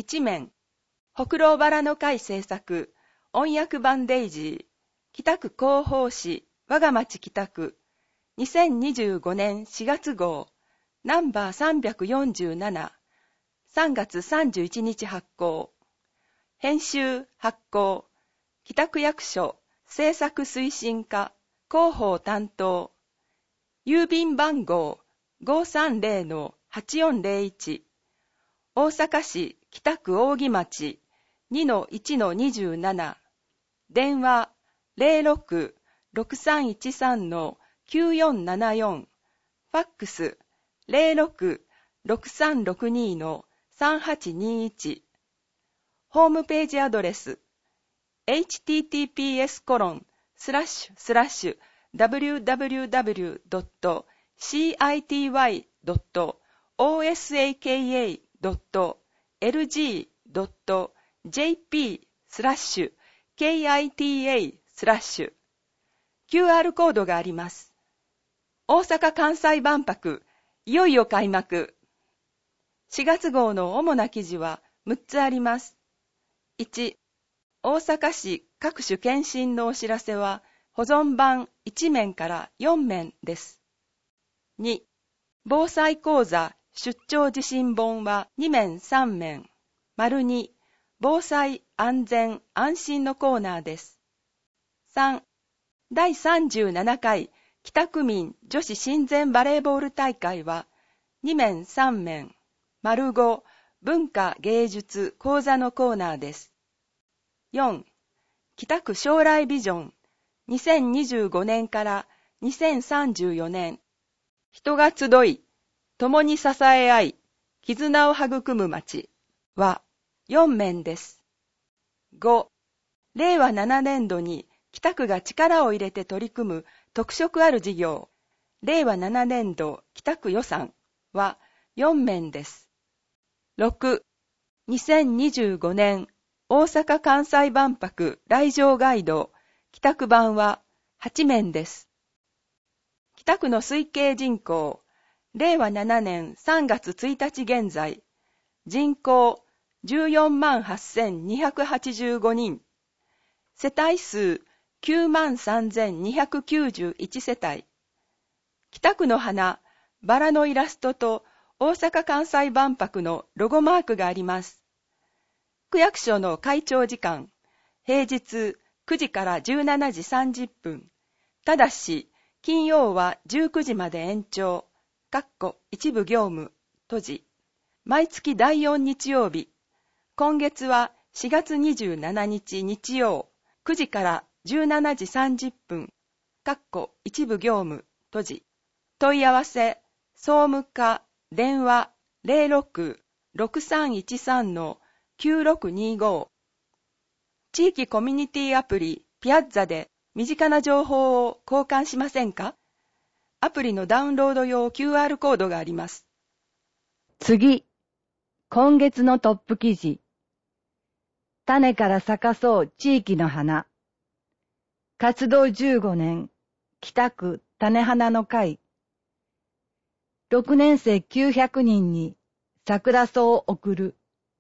一面、ほくろバラの会制作、音訳版デイジー、北区広報誌、我が町北区、2025年4月号、ナンバー347、3月31日発行。編集発行、北区役所制作推進課広報担当、郵便番号 530-8401、大阪市北区扇町 2-1-27、電話 06-6313-9474、ファックス 06-6362-3821、ホームページアドレス https://www.cityosaka.jp/kita/ QR コードがあります。大阪・関西万博、いよいよ開幕。4月号の主な記事は6つあります。1、大阪市各種検診のお知らせは保存版1面から4面です。2、防災講座出張地震本は2面3面。2、防災安全安心のコーナーです。3、第37回北区民女子親善バレーボール大会は2面3面。5、文化芸術講座のコーナーです。4、北区将来ビジョン2025年から2034年、人が集い、共に支え合い、絆を育む街は4面です。5、令和7年度に北区が力を入れて取り組む特色ある事業、令和7年度北区予算は4面です。6、2025年大阪・関西万博来場ガイド北区版は8面です。北区の推計人口、令和7年3月1日現在、人口148,285人、世帯数93,291世帯。北区の花、バラのイラストと大阪・関西万博のロゴマークがあります。区役所の開庁時間、平日9時から17時30分。ただし、金曜は19時まで延長、一部業務、閉じ。毎月第4日曜日。今月は4月27日日曜、9時から17時30分、一部業務、閉じ。問い合わせ、総務課、電話 06-6313-9625。地域コミュニティアプリピアッザで身近な情報を交換しませんか？アプリのダウンロード用 QR コードがあります。 次、今月のトップ記事。種から咲かそう地域の花。活動15年、北区種花の会。6年生900人に桜草を贈る。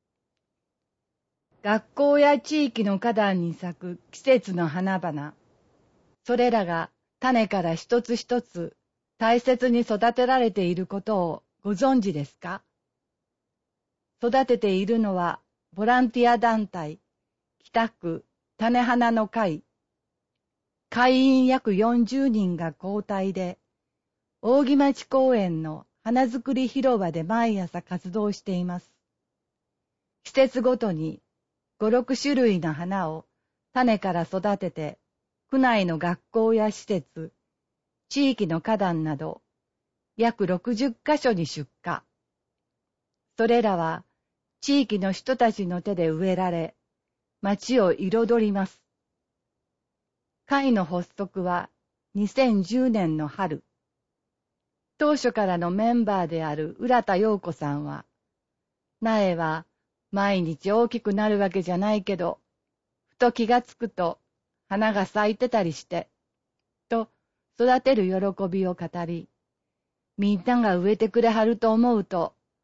学校や地域の花壇に咲く季節の花々。それらが種から一つ一つ大切に育てられていることをご存知ですか？育てているのはボランティア団体、北区種花の会。会員約40人が交代で、扇町公園の花作り広場で毎朝活動しています。季節ごとに5、6種類の花を種から育てて、区内の学校や施設、地域の花壇など、約60カ所に出荷。それらは地域の人たちの手で植えられ、町を彩ります。会の発足は2010年の春。当初からのメンバーである浦田陽子さんは、苗は毎日大きくなるわけじゃないけど、ふと気がつくと花が咲いてたりして、と育てる喜びを語り、みんなが植えてくれはると思うと、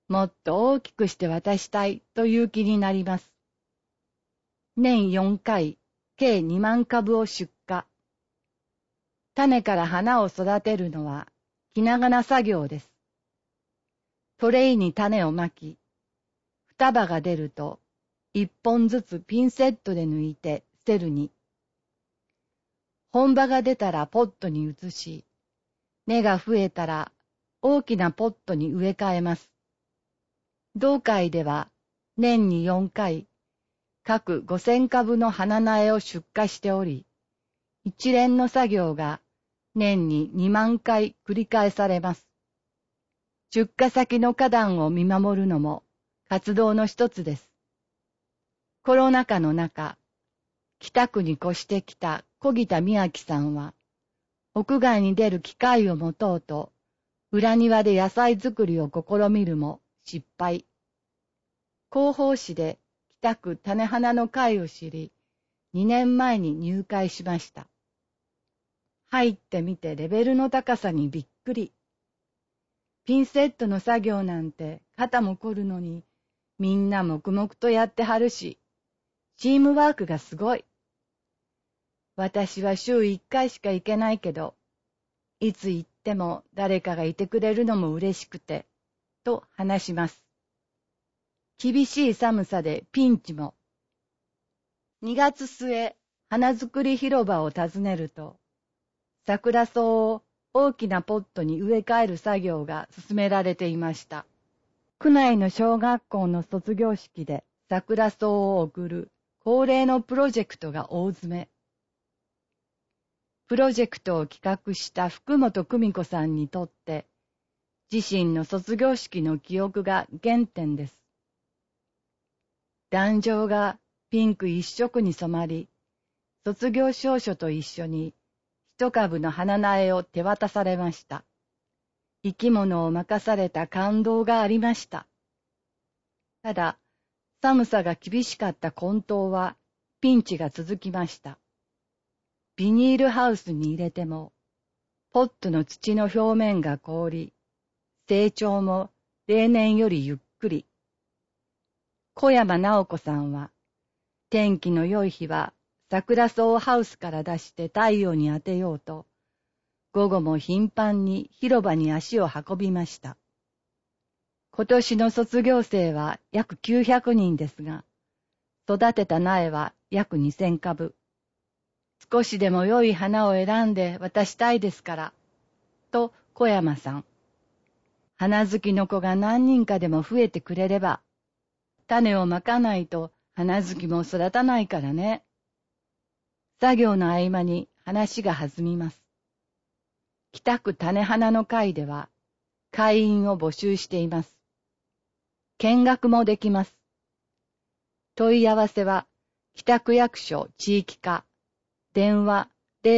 もっと大きくして渡したいという気になります。年4回、計2万株を出荷。種から花を育てるのは気長な作業です。トレイに種をまき、双葉が出ると1本ずつピンセットで抜いて捨てるに。本葉が出たらポットに移し、根が増えたら大きなポットに植え替えます。同会では年に4回、各5000株の花苗を出荷しており、一連の作業が年に2万回繰り返されます。出荷先の花壇を見守るのも活動の一つです。コロナ禍の中、北区に越してきた小木田美明さんは、屋外に出る機会を持とうと、裏庭で野菜作りを試みるも失敗。広報誌で北区種花の会を知り、2年前に入会しました。入ってみてレベルの高さにびっくり。ピンセットの作業なんて肩も凝るのに、みんな黙々とやってはるし、チームワークがすごい。私は週1回しか行けないけど、いつ行っても誰かがいてくれるのも嬉しくて、と話します。厳しい寒さでピンチも。2月末、花作り広場を訪ねると、桜草を大きなポットに植え替える作業が進められていました。区内の小学校の卒業式で桜草を贈る恒例のプロジェクトが大詰め。プロジェクトを企画した福本久美子さんにとって、自身の卒業式の記憶が原点です。壇上がピンク一色に染まり、卒業証書と一緒に一株の花苗を手渡されました。生き物を任された感動がありました。ただ、寒さが厳しかった今冬はピンチが続きました。ビニールハウスに入れても、ポットの土の表面が凍り、成長も例年よりゆっくり。小山直子さんは、天気の良い日は桜草をハウスから出して太陽に当てようと、午後も頻繁に広場に足を運びました。今年の卒業生は約900人ですが、育てた苗は約2000株。少しでも良い花を選んで渡したいですから、と小山さん。花好きの子が何人かでも増えてくれれば、種をまかないと花好きも育たないからね。作業の合間に話が弾みます。北区種花の会では会員を募集しています。見学もできます。問い合わせは北区役所地域課電話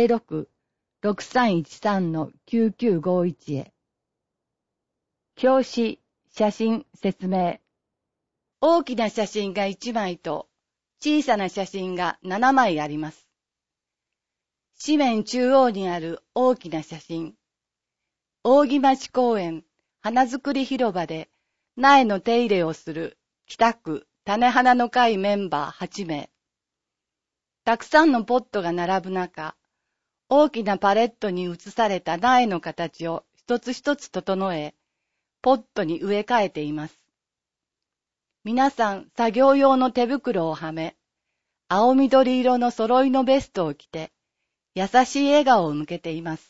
06-6313-9951 へ。表紙、写真、説明。大きな写真が1枚と小さな写真が7枚あります。紙面中央にある大きな写真。扇町公園花作り広場で苗の手入れをする北区種花の会メンバー8名。たくさんのポットが並ぶ中、大きなパレットに移された苗の形を一つ一つ整え、ポットに植え替えています。皆さん作業用の手袋をはめ、青緑色の揃いのベストを着て、優しい笑顔を向けています。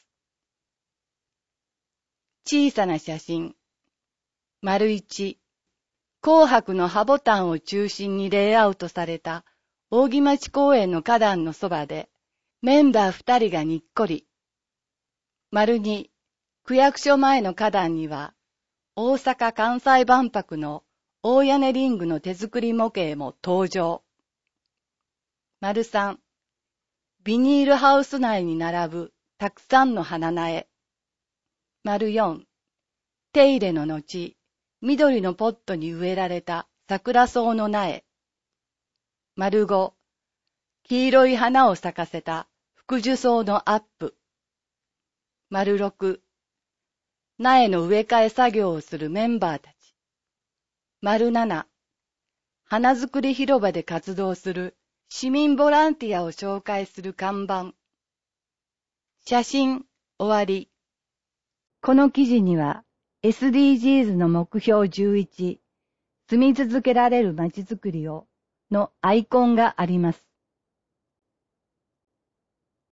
小さな写真。丸1、紅白の葉ボタンを中心にレイアウトされた扇町公園の花壇のそばで、メンバー2人がにっこり。丸2、区役所前の花壇には、大阪・関西万博の大屋根リングの手作り模型も登場。丸3、ビニールハウス内に並ぶたくさんの花苗。丸4、手入れの後、緑のポットに植えられた桜草の苗。丸5、黄色い花を咲かせた福寿草のアップ。丸6、苗の植え替え作業をするメンバーたち。 7、花づくり広場で活動する市民ボランティアを紹介する看板。写真、終わり。この記事には SDGs の目標11、住み続けられるまちづくりをのアイコンがあります。